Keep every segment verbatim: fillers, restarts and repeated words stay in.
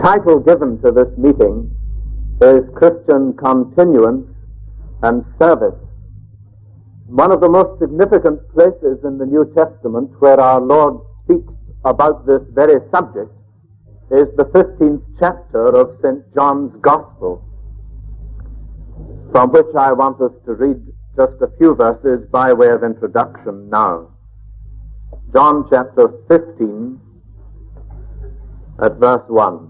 The title given to this meeting is Christian Continuance and Service. One of the most significant places in the New Testament where our Lord speaks about this very subject is the fifteenth chapter of Saint John's Gospel, from which I want us to read just a few verses by way of introduction now. John chapter fifteen at verse one.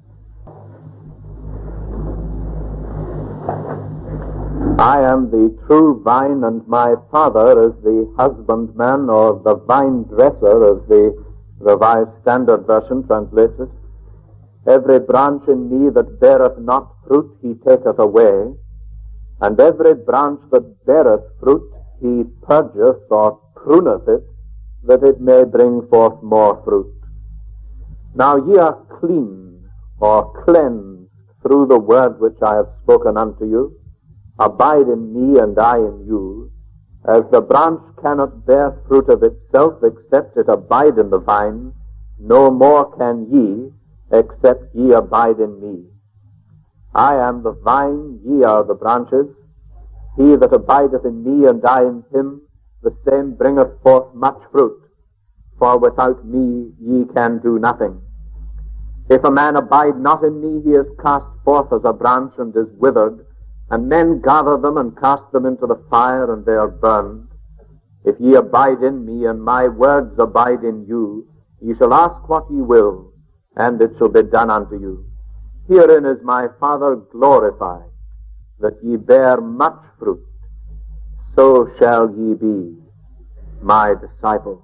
I am the true vine, and my Father is the husbandman, or the vine dresser, as the Revised Standard Version translates it. Every branch in me that beareth not fruit he taketh away, and every branch that beareth fruit he purgeth or pruneth it, that it may bring forth more fruit. Now ye are clean, or cleansed, through the word which I have spoken unto you. Abide in me, and I in you. As the branch cannot bear fruit of itself, except it abide in the vine, no more can ye, except ye abide in me. I am the vine, ye are the branches. He that abideth in me, and I in him, the same bringeth forth much fruit. For without me ye can do nothing. If a man abide not in me, he is cast forth as a branch, and is withered, and men gather them and cast them into the fire, and they are burned. If ye abide in me, and my words abide in you, ye shall ask what ye will, and it shall be done unto you. Herein is my Father glorified, that ye bear much fruit. So shall ye be my disciples.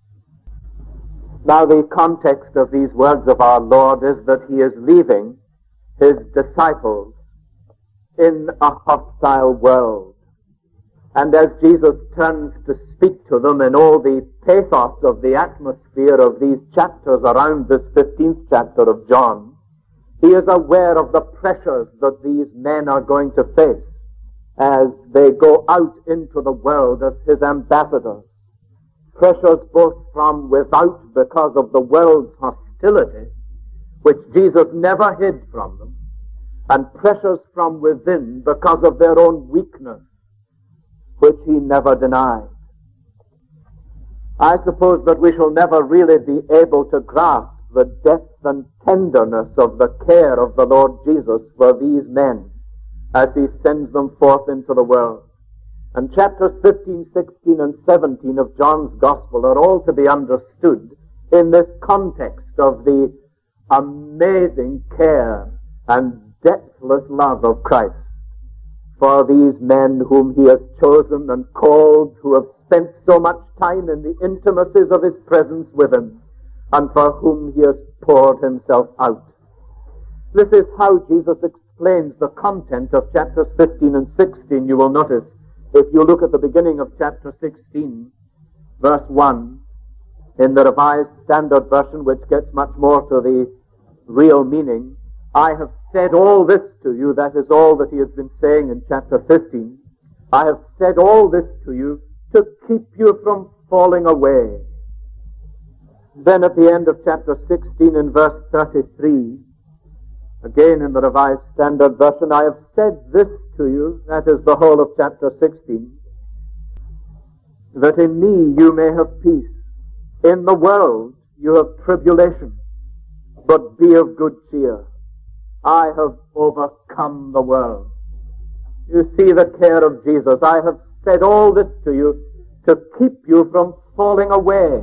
Now the context of these words of our Lord is that he is leaving his disciples in a hostile world. And as Jesus turns to speak to them in all the pathos of the atmosphere of these chapters around this fifteenth chapter of John, he is aware of the pressures that these men are going to face as they go out into the world as his ambassadors. Pressures both from without because of the world's hostility, which Jesus never hid from them, and pressures from within because of their own weakness, which he never denied. I suppose that we shall never really be able to grasp the depth and tenderness of the care of the Lord Jesus for these men as he sends them forth into the world. And chapters fifteen, sixteen, and seventeen of John's Gospel are all to be understood in this context of the amazing care and depthless love of Christ for these men whom he has chosen and called, who have spent so much time in the intimacies of his presence with him, and for whom he has poured himself out. This is how Jesus explains the content of chapters fifteen and sixteen. You will notice, if you look at the beginning of chapter sixteen, verse one, in the Revised Standard Version, which gets much more to the real meaning, I have said all this to you. That is all that he has been saying in chapter fifteen. I have said all this to you to keep you from falling away. Then at the end of chapter sixteen, in verse thirty-three, again in the Revised Standard Version, I have said this to you, that is the whole of chapter sixteen, that in me you may have peace. In the world you have tribulation, but be of good cheer. I have overcome the world. You see the care of Jesus. I have said all this to you to keep you from falling away.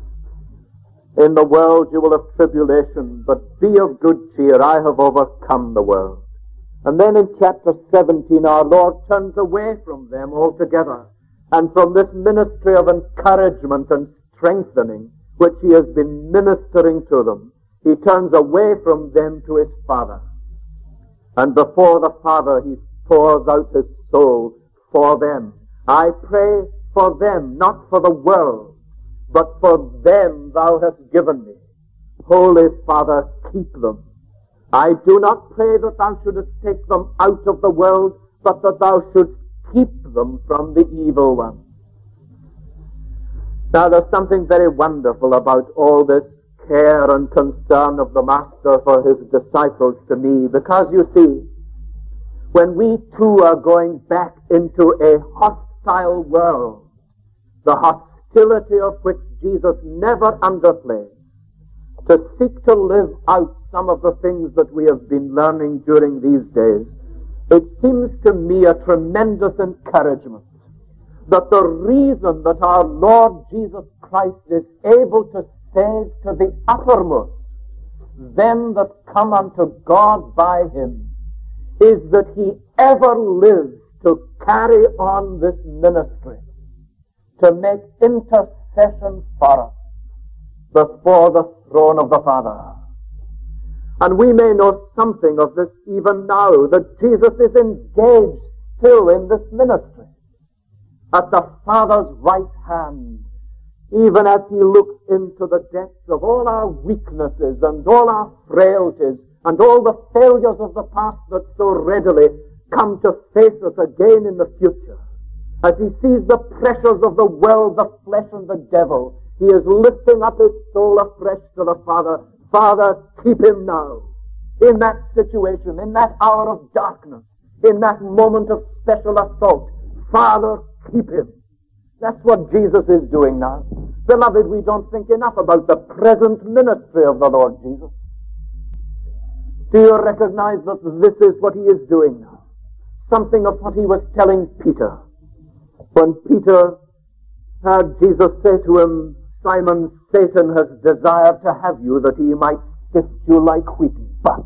In the world you will have tribulation, but be of good cheer. I have overcome the world. And then in chapter seventeen, our Lord turns away from them altogether, and from this ministry of encouragement and strengthening, which he has been ministering to them, he turns away from them to his Father. And before the Father he pours out his soul for them. I pray for them, not for the world, but for them thou hast given me. Holy Father, keep them. I do not pray that thou shouldest take them out of the world, but that thou shouldst keep them from the evil one. Now there's something very wonderful about all this care and concern of the Master for his disciples to me, because you see, when we too are going back into a hostile world, the hostility of which Jesus never underplayed, to seek to live out some of the things that we have been learning during these days, it seems to me a tremendous encouragement that the reason that our Lord Jesus Christ is able to save to the uttermost them that come unto God by him is that he ever lives to carry on this ministry, to make intercession for us before the throne of the Father. And we may know something of this even now, that Jesus is engaged still in this ministry at the Father's right hand, even as he looks into the depths of all our weaknesses and all our frailties and all the failures of the past that so readily come to face us again in the future. As he sees the pressures of the world, the flesh, and the devil, he is lifting up his soul afresh to the Father. Father, keep him now. In that situation, in that hour of darkness, in that moment of special assault, Father, keep him. That's what Jesus is doing now. Beloved, we don't think enough about the present ministry of the Lord Jesus. Do you recognize that this is what he is doing now? Something of what he was telling Peter. When Peter heard Jesus say to him, Simon, Satan has desired to have you that he might sift you like wheat, but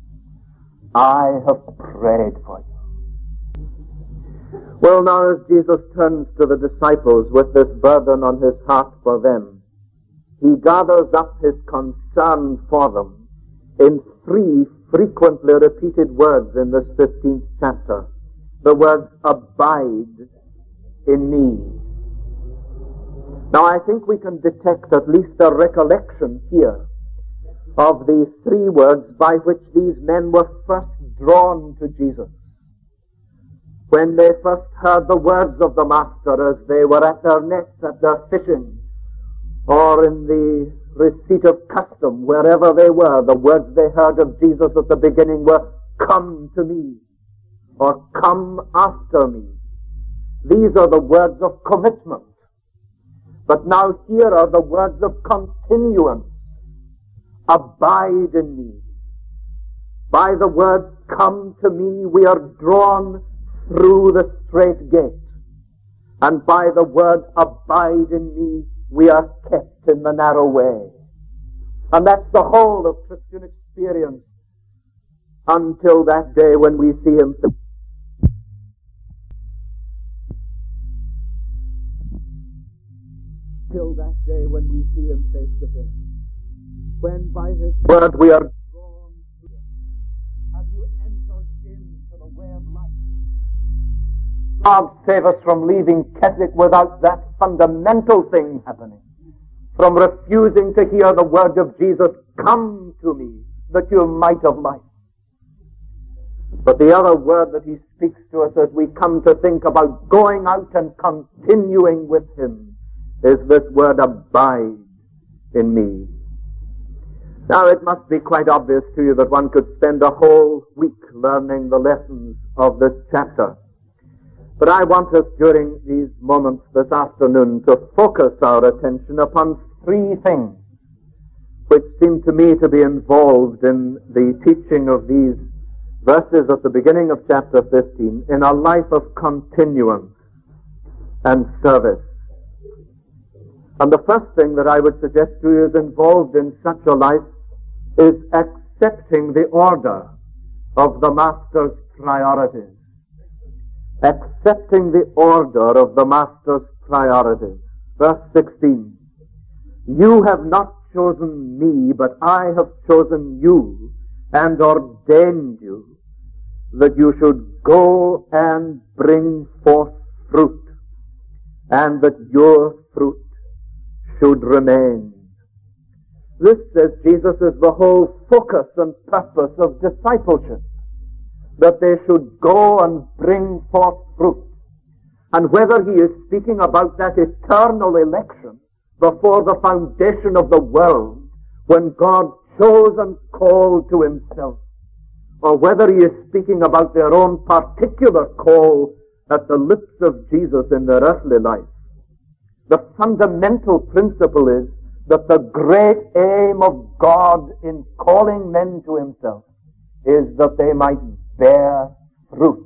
I have prayed for you. Well, now as Jesus turns to the disciples with this burden on his heart for them, he gathers up his concern for them in three frequently repeated words in this fifteenth chapter. The words, abide in me. Now I think we can detect at least a recollection here of the three words by which these men were first drawn to Jesus. When they first heard the words of the Master as they were at their nets, at their fishing, or in the receipt of custom, wherever they were, the words they heard of Jesus at the beginning were, come to me, or come after me. These are the words of commitment. But now here are the words of continuance. Abide in me. By the word come to me, we are drawn through the strait gate. And by the word abide in me, we are kept in the narrow way. And that's the whole of Christian experience until that day when we see him. Till that day when we see him face to face. When by his word we are drawn to him. Have you entered into the way of life? God save us from leaving Keswick without that fundamental thing happening. From refusing to hear the word of Jesus, come to me, that you might have life. But the other word that he speaks to us as we come to think about going out and continuing with him is this word, abide in me. Now it must be quite obvious to you that one could spend a whole week learning the lessons of this chapter. But I want us during these moments this afternoon to focus our attention upon three things which seem to me to be involved in the teaching of these verses at the beginning of chapter fifteen in a life of continuance and service. And the first thing that I would suggest to you is involved in such a life is accepting the order of the Master's priorities. Accepting the order of the Master's priorities. Verse sixteen. You have not chosen me, but I have chosen you and ordained you that you should go and bring forth fruit, and that your fruit should remain. This, says Jesus, is the whole focus and purpose of discipleship, that they should go and bring forth fruit. And whether he is speaking about that eternal election before the foundation of the world, when God chose and called to himself, or whether he is speaking about their own particular call at the lips of Jesus in their earthly life, the fundamental principle is that the great aim of God in calling men to himself is that they might bear fruit.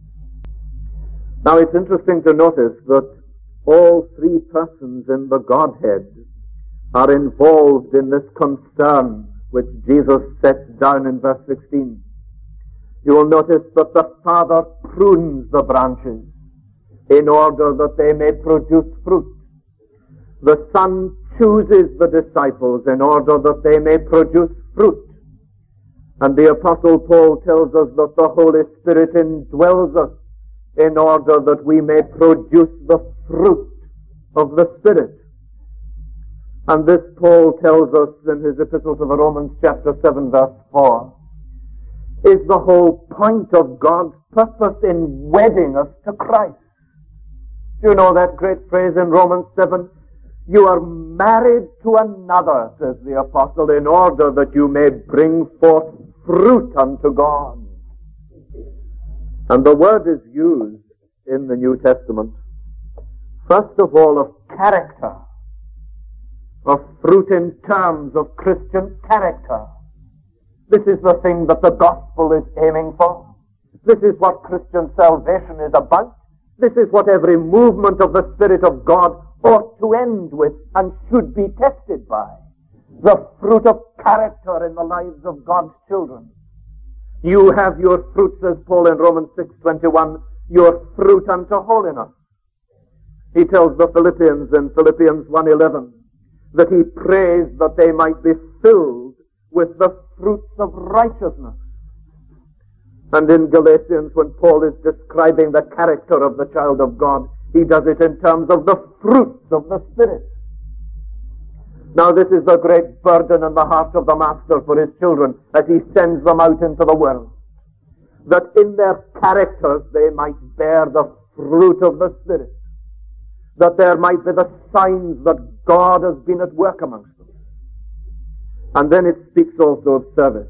Now it's interesting to notice that all three persons in the Godhead are involved in this concern which Jesus sets down in verse sixteen. You will notice that the Father prunes the branches in order that they may produce fruit. The Son chooses the disciples in order that they may produce fruit. And the Apostle Paul tells us that the Holy Spirit indwells us in order that we may produce the fruit of the Spirit. And this Paul tells us in his epistle to the Romans chapter seven verse four is the whole point of God's purpose in wedding us to Christ. Do you know that great phrase in Romans seven? You are married to another, says the apostle, in order that you may bring forth fruit unto God. And the word is used in the New Testament, first of all, of character, of fruit in terms of Christian character. This is the thing that the gospel is aiming for. This is what Christian salvation is about. This is what every movement of the Spirit of God ought to end with and should be tested by. The fruit of character in the lives of God's children. You have your fruit, says Paul in Romans six twenty-one, your fruit unto holiness. He tells the Philippians in Philippians one eleven that he prays that they might be filled with the fruits of righteousness. And in Galatians, when Paul is describing the character of the child of God, he does it in terms of the fruits of the Spirit. Now this is the great burden in the heart of the Master for his children as he sends them out into the world, that in their characters they might bear the fruit of the Spirit, that there might be the signs that God has been at work amongst them. And then it speaks also of service.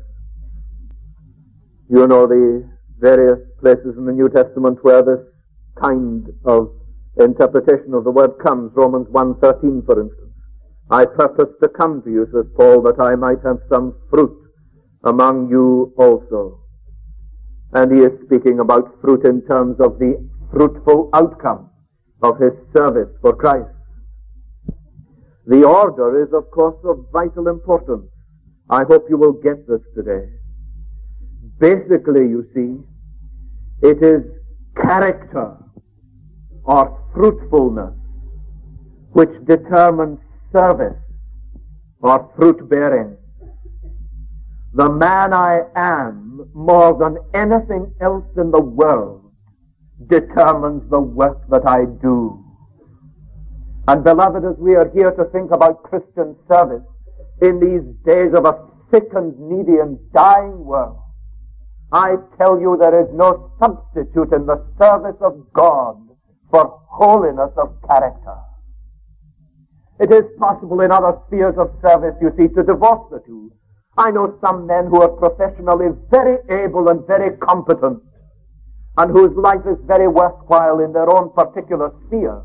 You know the various places in the New Testament where this kind of interpretation of the word comes. Romans one thirteen, for instance. I purpose to come to you, says Paul, that I might have some fruit among you also. And he is speaking about fruit in terms of the fruitful outcome of his service for Christ. The order is, of course, of vital importance. I hope you will get this today. Basically, you see, it is character or fruitfulness which determines service or fruit bearing. The man I am, more than anything else in the world, determines the work that I do. And beloved, as we are here to think about Christian service in these days of a sick and needy and dying world, I tell you there is no substitute in the service of God for holiness of character. It is possible in other spheres of service, you see, to divorce the two. I know some men who are professionally very able and very competent, and whose life is very worthwhile in their own particular sphere.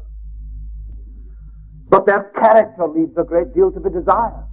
But their character leaves a great deal to be desired.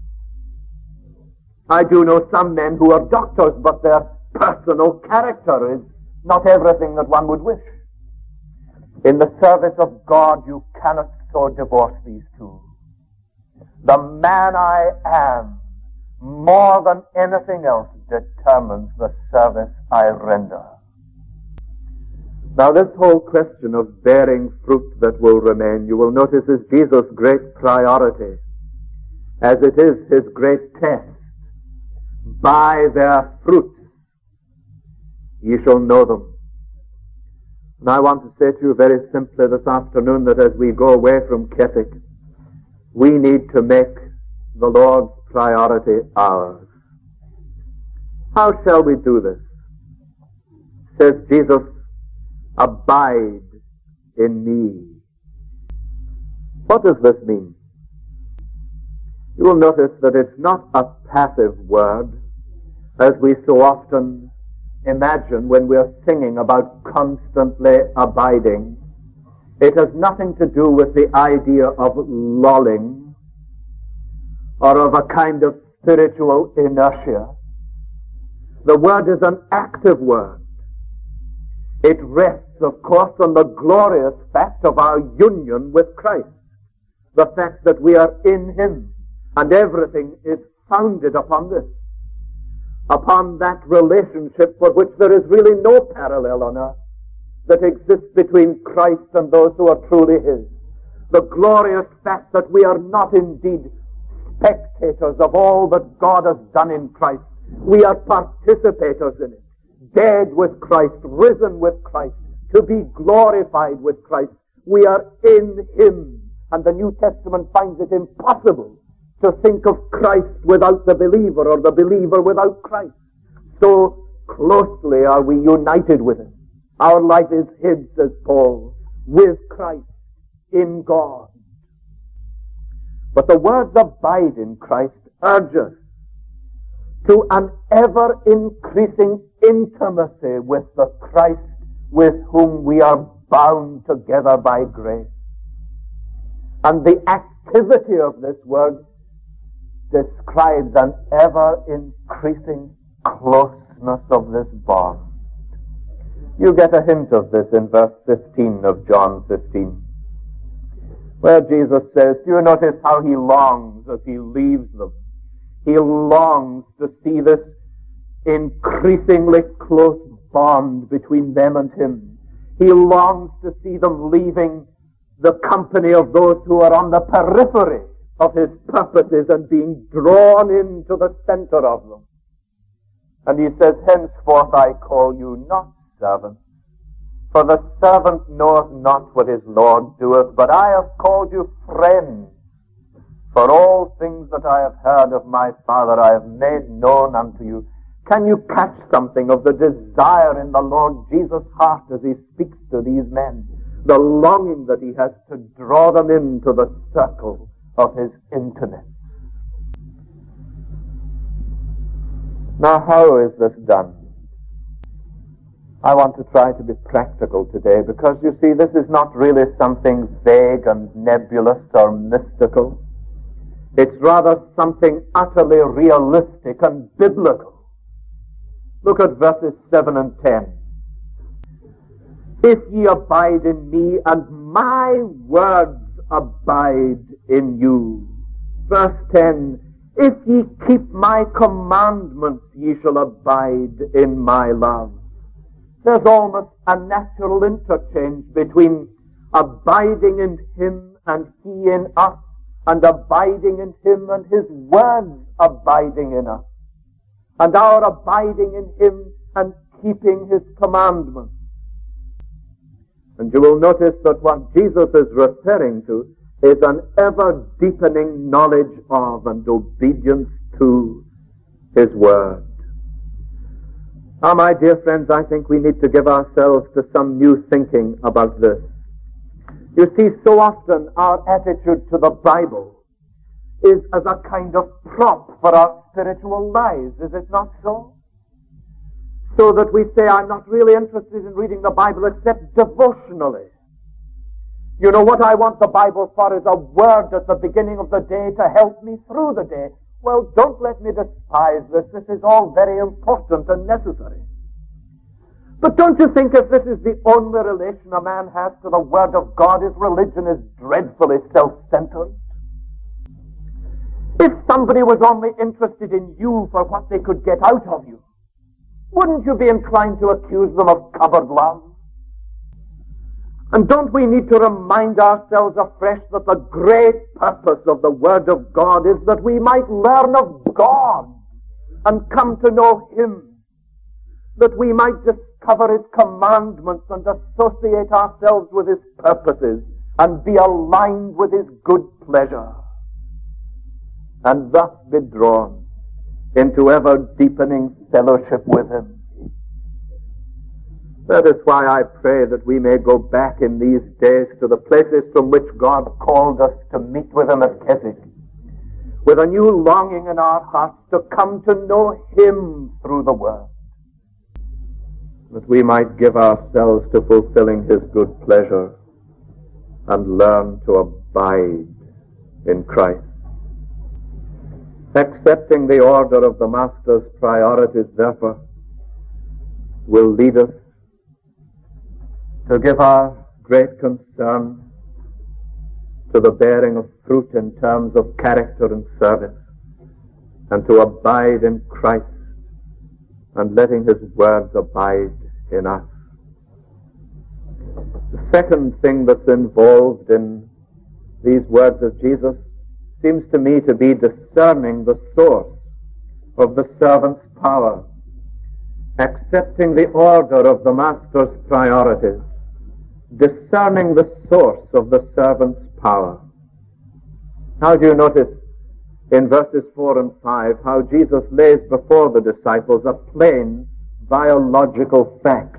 I do know some men who are doctors, but their personal character is not everything that one would wish. In the service of God, you cannot so divorce these two. The man I am, more than anything else, determines the service I render. Now this whole question of bearing fruit that will remain, you will notice, is Jesus' great priority, as it is his great test. By their fruits ye shall know them. And I want to say to you very simply this afternoon that as we go away from Keswick, we need to make the Lord's priority ours. How shall we do this? Says Jesus, abide in me. What does this mean? You will notice that it's not a passive word, as we so often imagine when we're singing about constantly abiding. It has nothing to do with the idea of lulling or of a kind of spiritual inertia. The word is an active word. It rests, of course, on the glorious fact of our union with Christ, the fact that we are in Him, and everything is founded upon this, upon that relationship for which there is really no parallel on earth that exists between Christ and those who are truly His. The glorious fact that we are not indeed spectators of all that God has done in Christ. We are participators in it, dead with Christ, risen with Christ, to be glorified with Christ. We are in Him, and the New Testament finds it impossible to think of Christ without the believer, or the believer without Christ. So closely are we united with Him. Our life is hid, says Paul, with Christ in God. But the words abide in Christ urge us to an ever-increasing intimacy with the Christ with whom we are bound together by grace. And the activity of this word describes an ever-increasing closeness of this bond. You get a hint of this in verse fifteen of John fifteen, where Jesus says, do you notice how He longs as He leaves them? He longs to see this increasingly close bond between them and Him. He longs to see them leaving the company of those who are on the periphery of His purposes and being drawn into the center of them. And He says, henceforth I call you not servants, for the servant knoweth not what his Lord doeth, but I have called you friends. For all things that I have heard of my Father I have made known unto you. Can you catch something of the desire in the Lord Jesus' heart as He speaks to these men? The longing that He has to draw them into the circle of His intimacy. Now, how is this done? I want to try to be practical today, because you see, this is not really something vague and nebulous or mystical. It's rather something utterly realistic and biblical. Look at verses seven and ten. If ye abide in me, and my words abide in you. Verse ten, if ye keep my commandments, ye shall abide in my love. There's almost a natural interchange between abiding in Him and He in us, and abiding in Him and His words abiding in us, and our abiding in Him and keeping His commandments. And you will notice that what Jesus is referring to is an ever-deepening knowledge of and obedience to His Word. Now, my dear friends, I think we need to give ourselves to some new thinking about this. You see, so often our attitude to the Bible is as a kind of prop for our spiritual lives, is it not so? So that we say, I'm not really interested in reading the Bible except devotionally. You know, what I want the Bible for is a word at the beginning of the day to help me through the day. Well, don't let me despise this. This is all very important and necessary. But don't you think if this is the only relation a man has to the Word of God, his religion is dreadfully self-centered? If somebody was only interested in you for what they could get out of you, wouldn't you be inclined to accuse them of cupboard love? And don't we need to remind ourselves afresh that the great purpose of the Word of God is that we might learn of God and come to know Him, that we might discover His commandments and associate ourselves with His purposes and be aligned with His good pleasure, and thus be drawn into ever-deepening fellowship with Him. That is why I pray that we may go back in these days to the places from which God called us to meet with Him at Keswick, with a new longing in our hearts to come to know Him through the Word, that we might give ourselves to fulfilling His good pleasure and learn to abide in Christ. Accepting the order of the Master's priorities, therefore, will lead us to give our great concern to the bearing of fruit in terms of character and service, and to abide in Christ and letting His words abide in us. The second thing that's involved in these words of Jesus seems to me to be discerning the source of the servant's power, accepting the order of the Master's priorities, discerning the source of the servant's power. How do you notice in verses four and five how Jesus lays before the disciples a plain biological fact?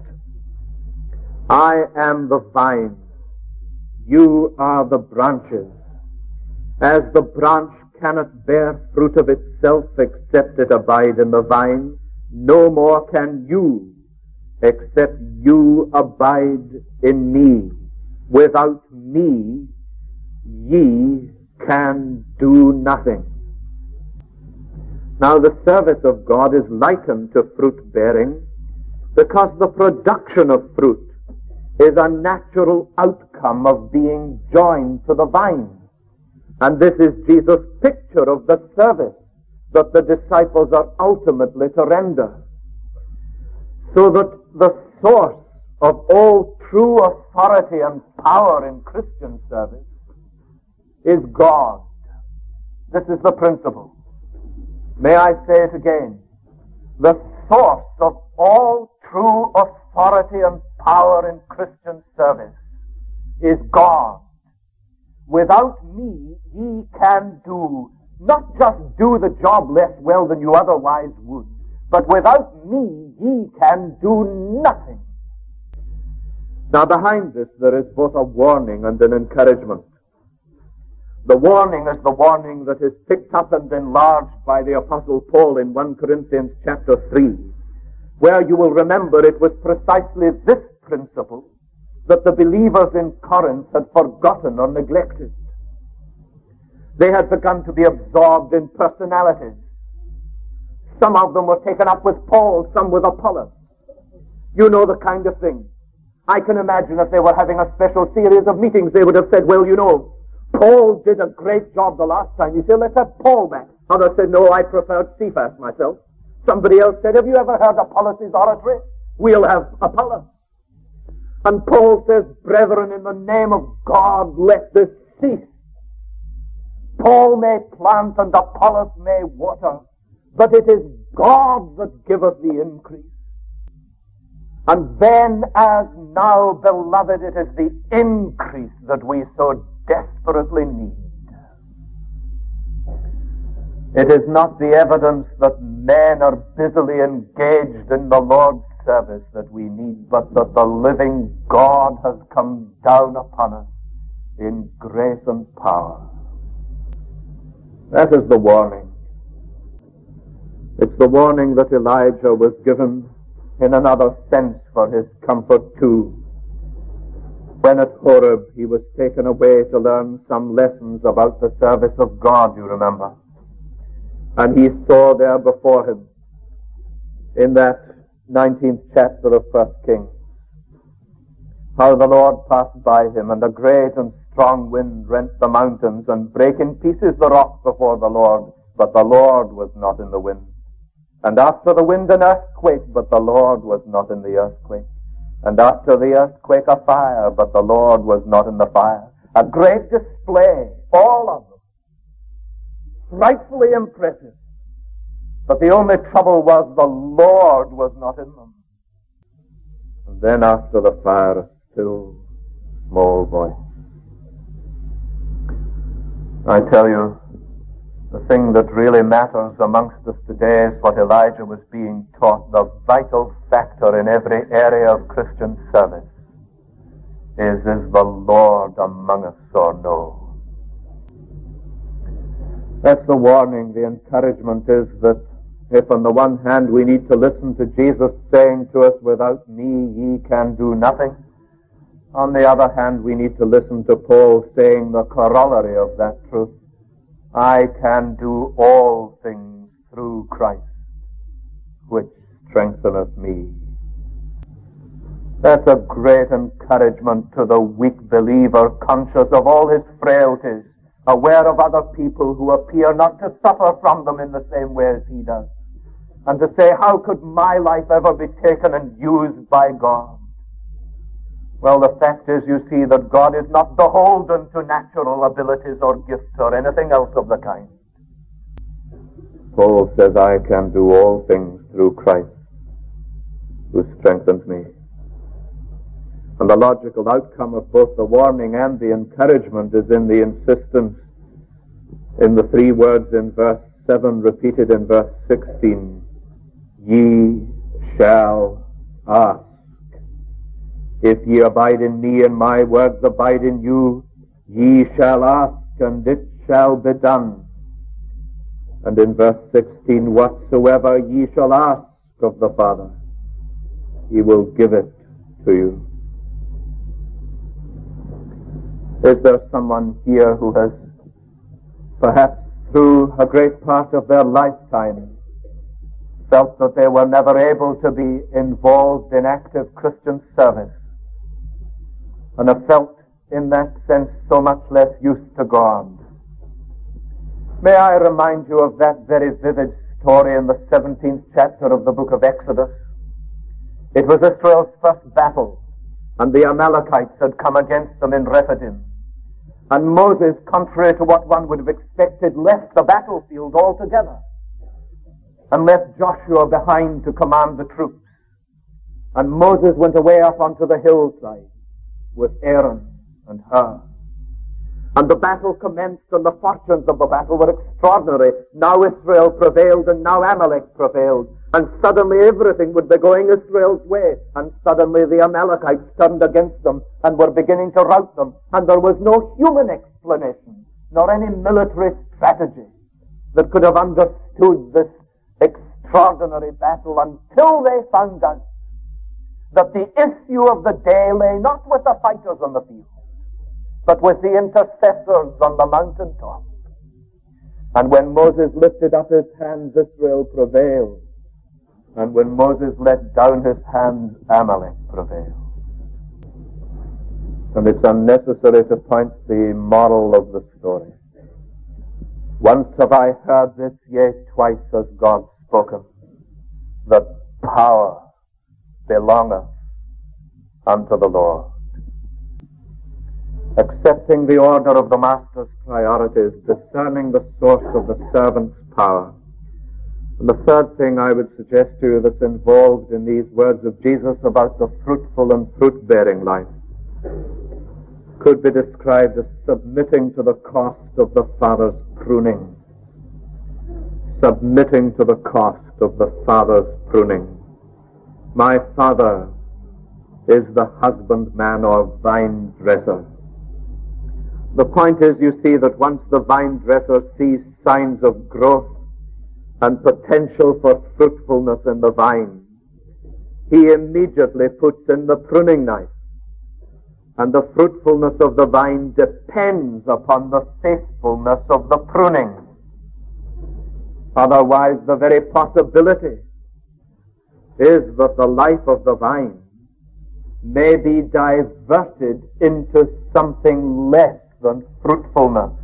I am the vine, you are the branches. As the branch cannot bear fruit of itself except it abide in the vine, no more can you except you abide in me. Without me, ye can do nothing. Now the service of God is likened to fruit bearing because the production of fruit is a natural outcome of being joined to the vine. And this is Jesus' picture of the service that the disciples are ultimately to render. So that the source of all true authority and power in Christian service is God. This is the principle. May I say it again? The source of all true authority and power in Christian service is God. Without me, ye can do, not just do the job less well than you otherwise would, but without me, ye can do nothing. Now behind this there is both a warning and an encouragement. The warning is the warning that is picked up and enlarged by the Apostle Paul in First Corinthians chapter three, where you will remember it was precisely this principle that the believers in Corinth had forgotten or neglected. They had begun to be absorbed in personalities. Some of them were taken up with Paul, some with Apollos. You know the kind of thing. I can imagine if they were having a special series of meetings, they would have said, well, you know, Paul did a great job the last time. You say, let's have Paul back. Others said, no, I preferred Cephas myself. Somebody else said, have you ever heard Apollos' oratory? We'll have Apollos. And Paul says, brethren, in the name of God, let this cease. Paul may plant and Apollos may water, but it is God that giveth the increase. And then, as now, beloved, it is the increase that we so desperately need. It is not the evidence that men are busily engaged in the Lord's service that we need, but that the living God has come down upon us in grace and power. That is the warning. It's the warning that Elijah was given in another sense for his comfort too. When at Horeb he was taken away to learn some lessons about the service of God, you remember. And he saw there before him, in that nineteenth chapter of First Kings, how the Lord passed by him, and a great and strong wind rent the mountains and brake in pieces the rocks before the Lord, but the Lord was not in the wind. And after the wind an earthquake, but the Lord was not in the earthquake. And after the earthquake a fire, but the Lord was not in the fire. A great display, all of them. Frightfully impressive. But the only trouble was the Lord was not in them. And then after the fire, a still, small voice. I tell you, the thing that really matters amongst us today is what Elijah was being taught. The vital factor in every area of Christian service is, is the Lord among us or no? That's the warning. The encouragement is that if on the one hand we need to listen to Jesus saying to us, without me ye can do nothing, on the other hand we need to listen to Paul saying the corollary of that truth, I can do all things through Christ, which strengtheneth me. That's a great encouragement to the weak believer, conscious of all his frailties, aware of other people who appear not to suffer from them in the same way as he does, and to say, how could my life ever be taken and used by God? Well, the fact is, you see, that God is not beholden to natural abilities or gifts or anything else of the kind. Paul says, I can do all things through Christ, who strengthens me. And the logical outcome of both the warning and the encouragement is in the insistence in the three words in verse seven, repeated in verse sixteen. Ye shall ask. If ye abide in me and my words abide in you, ye shall ask, and it shall be done. And in verse sixteen, whatsoever ye shall ask of the Father, he will give it to you. Is there someone here who has, perhaps through a great part of their lifetime, felt that they were never able to be involved in active Christian service, and have felt in that sense so much less used to God? May I remind you of that very vivid story in the seventeenth chapter of the book of Exodus. It was Israel's first battle, and the Amalekites had come against them in Rephidim. And Moses, contrary to what one would have expected, left the battlefield altogether and left Joshua behind to command the troops. And Moses went away up onto the hillside with Aaron and Hur. And the battle commenced, and the fortunes of the battle were extraordinary. Now Israel prevailed, and now Amalek prevailed. And suddenly everything would be going Israel's way. And suddenly the Amalekites turned against them and were beginning to rout them. And there was no human explanation, nor any military strategy that could have understood this extraordinary battle until they found out that the issue of the day lay not with the fighters on the field, but with the intercessors on the mountaintop. And when Moses lifted up his hands, Israel prevailed. And when Moses let down his hands, Amalek prevailed. And it's unnecessary to point the moral of the story. Once have I heard this, yea, twice has God spoken, that power belongeth unto the Lord. Accepting the order of the Master's priorities, discerning the source of the servant's power. And the third thing I would suggest to you that's involved in these words of Jesus about the fruitful and fruit-bearing life could be described as submitting to the cost of the Father's pruning. Submitting to the cost of the Father's pruning. My Father is the husbandman or vine dresser. The point is, you see, that once the vine dresser sees signs of growth and potential for fruitfulness in the vine, he immediately puts in the pruning knife. And the fruitfulness of the vine depends upon the faithfulness of the pruning. Otherwise, the very possibility is that the life of the vine may be diverted into something less than fruitfulness.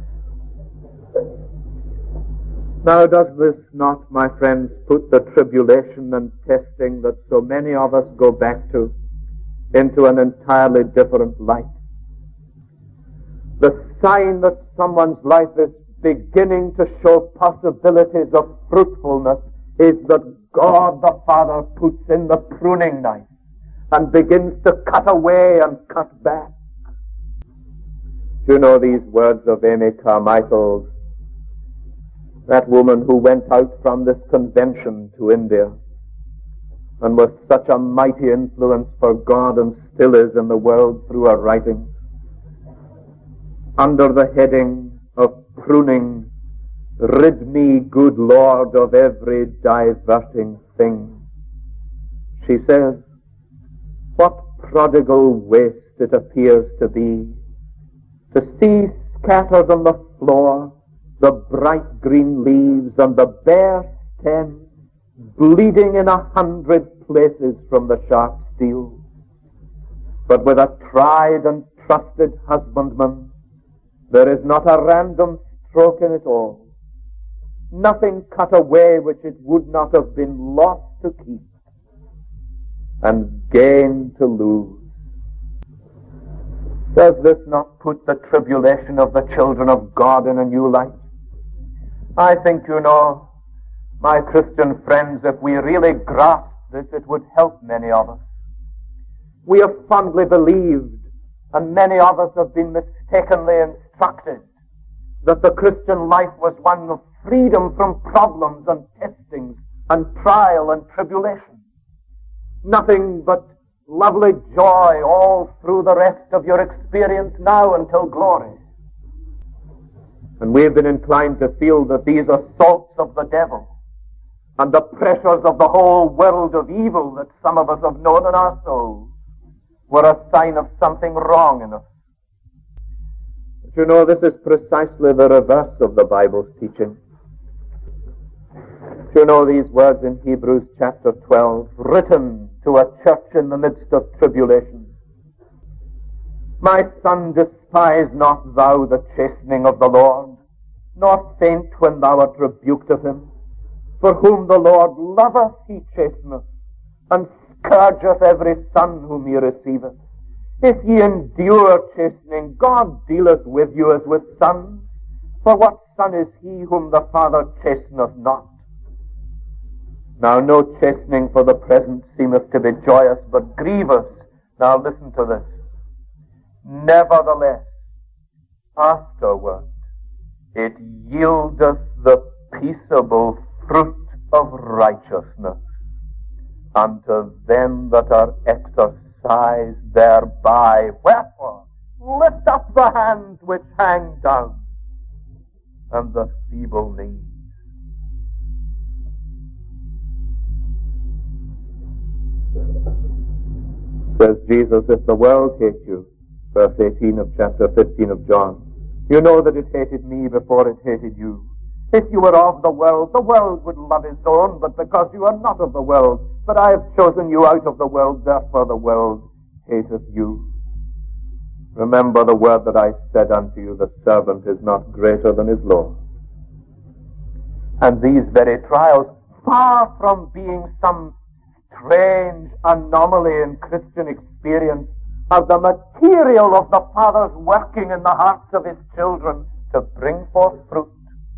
Now, does this not, my friends, put the tribulation and testing that so many of us go back to into an entirely different light? The sign that someone's life is beginning to show possibilities of fruitfulness is that God the Father puts in the pruning knife and begins to cut away and cut back. Do you know these words of Amy Carmichael's, that woman who went out from this convention to India and was such a mighty influence for God and still is in the world through her writings, under the heading of pruning Rid me, good Lord, of every diverting thing. She says, what prodigal waste it appears to be, to see scattered on the floor the bright green leaves and the bare stem bleeding in a hundred places from the sharp steel. But with a tried and trusted husbandman, there is not a random stroke in it all, nothing cut away which it would not have been lost to keep and gain to lose. Does this not put the tribulation of the children of God in a new light? I think, you know, my Christian friends, if we really grasp this, it would help many of us. We have fondly believed, and many of us have been mistakenly instructed, that the Christian life was one of freedom from problems and testings and trial and tribulation. Nothing but lovely joy all through the rest of your experience now until glory. And we have been inclined to feel that these assaults of the devil and the pressures of the whole world of evil that some of us have known in our souls were a sign of something wrong in us. But you know, this is precisely the reverse of the Bible's teaching. You know these words in Hebrews chapter twelve, written to a church in the midst of tribulation. My son, despise not thou the chastening of the Lord, nor faint when thou art rebuked of him. For whom the Lord loveth he chasteneth, and scourgeth every son whom he receiveth. If ye endure chastening, God dealeth with you as with sons. For what son is he whom the Father chasteneth not? Now no chastening for the present seemeth to be joyous, but grievous. Now listen to this. Nevertheless, afterward, it yieldeth the peaceable fruit of righteousness unto them that are exercised thereby. Wherefore, lift up the hands which hang down, and the feeble knees. Says Jesus, if the world hate you, verse eighteen of chapter fifteen of John, you know that it hated me before it hated you. If you were of the world, the world would love its own, but because you are not of the world, but I have chosen you out of the world, therefore the world hateth you. Remember the word that I said unto you, the servant is not greater than his Lord. And these very trials, far from being some strange anomaly in Christian experience, are the material of the Father's working in the hearts of his children to bring forth fruit.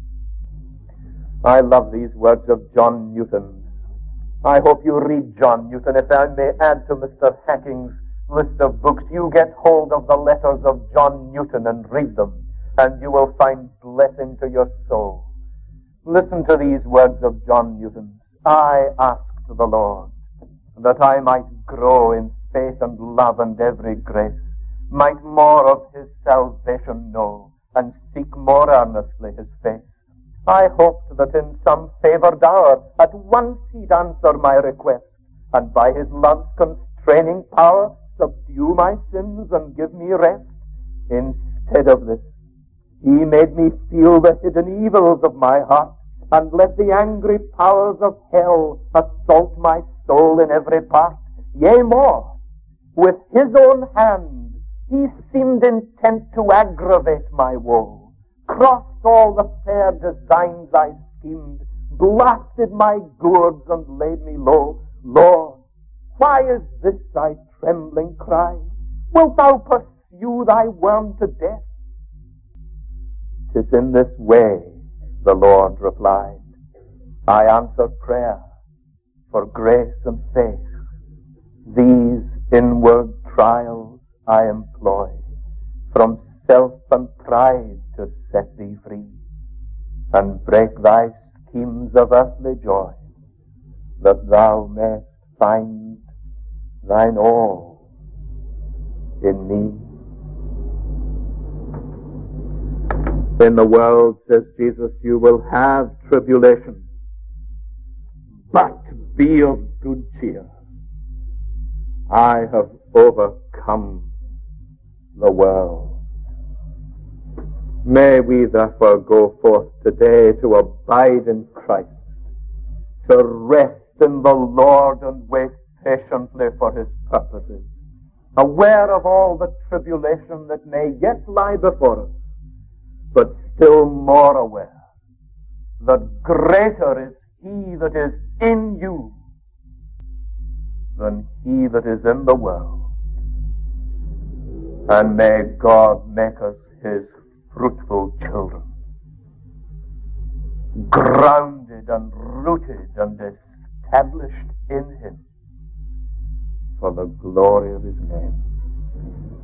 I love these words of John Newton. I hope you read John Newton. If I may add to Mister Hacking's list of books, you get hold of the letters of John Newton and read them, and you will find blessing to your soul. Listen to these words of John Newton. I asked the Lord that I might grow in faith and love and every grace, might more of his salvation know, and seek more earnestly his face. I hoped that in some favored hour at once he'd answer my request, and by his love's constraining power subdue my sins and give me rest. Instead of this, he made me feel the hidden evils of my heart, and let the angry powers of hell assault my soul in every part. Yea, more, with his own hand he seemed intent to aggravate my woe, crossed all the fair designs I schemed, blasted my gourds and laid me low. Lord, why is this thy trembling cry? Wilt thou pursue thy worm to death? 'Tis in this way, the Lord replied, I answer prayer for grace and faith. These inward trials I employ, from self and pride to set thee free, and break thy schemes of earthly joy, that thou mayst find thine all in me. In the world, says Jesus, you will have tribulation, but be of good cheer. I have overcome the world. May we therefore go forth today to abide in Christ, to rest in the Lord and wait patiently for his purposes, aware of all the tribulation that may yet lie before us, but still more aware that greater is he that is in you than he that is in the world. And may God make us his fruitful children, grounded and rooted and established in him for the glory of his name.